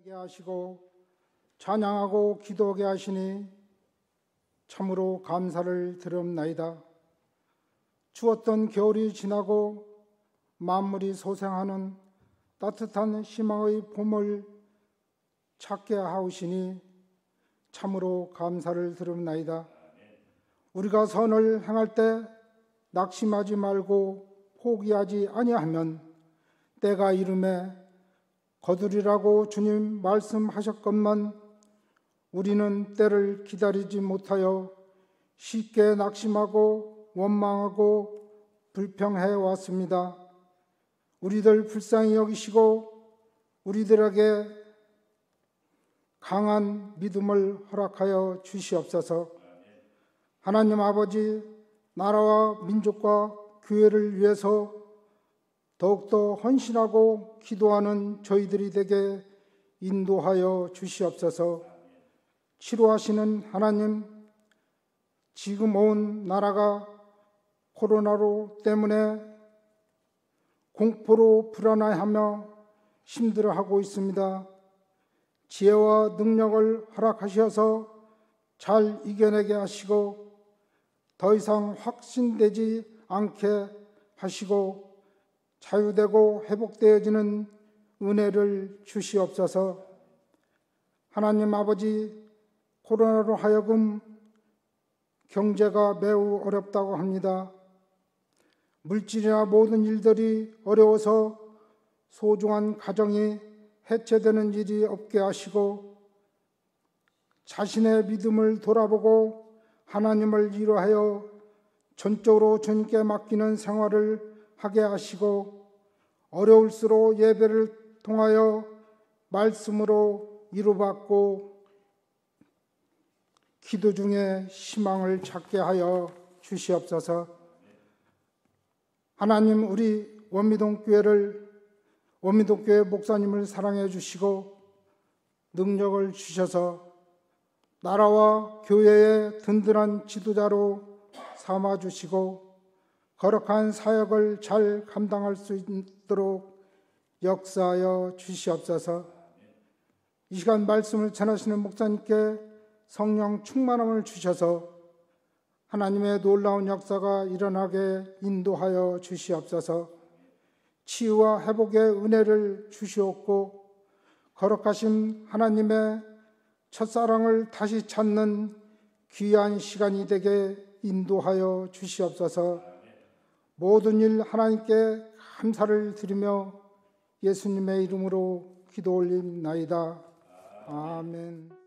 하시고 찬양하고 기도하게 하시니 참으로 감사를 드렸나이다. 추웠던 겨울이 지나고 만물이 소생하는 따뜻한 희망의 봄을 찾게 하오시니 참으로 감사를 드렸나이다. 우리가 선을 행할 때 낙심하지 말고 포기하지 아니하면 때가 이름에 거두리라고 주님 말씀하셨건만 우리는 때를 기다리지 못하여 쉽게 낙심하고 원망하고 불평해 왔습니다. 우리들 불쌍히 여기시고 우리들에게 강한 믿음을 허락하여 주시옵소서. 하나님 아버지, 나라와 민족과 교회를 위해서 더욱더 헌신하고 기도하는 저희들이 되게 인도하여 주시옵소서. 치료하시는 하나님, 지금 온 나라가 코로나로 때문에 공포로 불안해하며 힘들어하고 있습니다. 지혜와 능력을 허락하셔서 잘 이겨내게 하시고 더 이상 확신되지 않게 하시고 자유되고 회복되어지는 은혜를 주시옵소서. 하나님 아버지, 코로나로 하여금 경제가 매우 어렵다고 합니다. 물질이나 모든 일들이 어려워서 소중한 가정이 해체되는 일이 없게 하시고 자신의 믿음을 돌아보고 하나님을 위로하여 전적으로 주님께 맡기는 생활을 하게 하시고 어려울수록 예배를 통하여 말씀으로 위로받고 기도 중에 희망을 찾게 하여 주시옵소서. 하나님, 우리 원미동교회 목사님을 사랑해 주시고 능력을 주셔서 나라와 교회의 든든한 지도자로 삼아 주시고 거룩한 사역을 잘 감당할 수 있도록 역사하여 주시옵소서. 이 시간 말씀을 전하시는 목사님께 성령 충만함을 주셔서 하나님의 놀라운 역사가 일어나게 인도하여 주시옵소서. 치유와 회복의 은혜를 주시옵고 거룩하신 하나님의 첫사랑을 다시 찾는 귀한 시간이 되게 인도하여 주시옵소서. 모든 일 하나님께 감사를 드리며 예수님의 이름으로 기도 올립나이다. 아멘.